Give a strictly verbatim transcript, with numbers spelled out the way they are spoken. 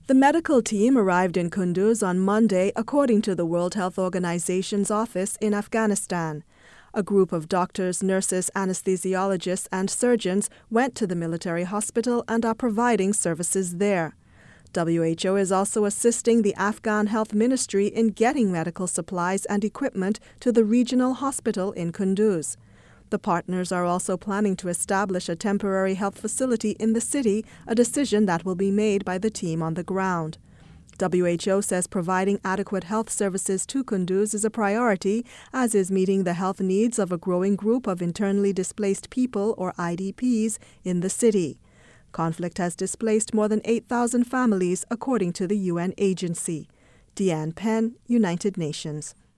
The medical team arrived in Kunduz on Monday, according to the World Health Organization's office in Afghanistan. A group of doctors, nurses, anesthesiologists, and surgeons went to the military hospital and are providing services there. W H O is also assisting the Afghan Health Ministry in getting medical supplies and equipment to the regional hospital in Kunduz. The partners are also planning to establish a temporary health facility in the city, a decision that will be made by the team on the ground. W H O says providing adequate health services to Kunduz is a priority, as is meeting the health needs of a growing group of internally displaced people, or I D Ps, in the city. Conflict has displaced more than eight thousand families, according to the U N agency. Deanne Penn, United Nations.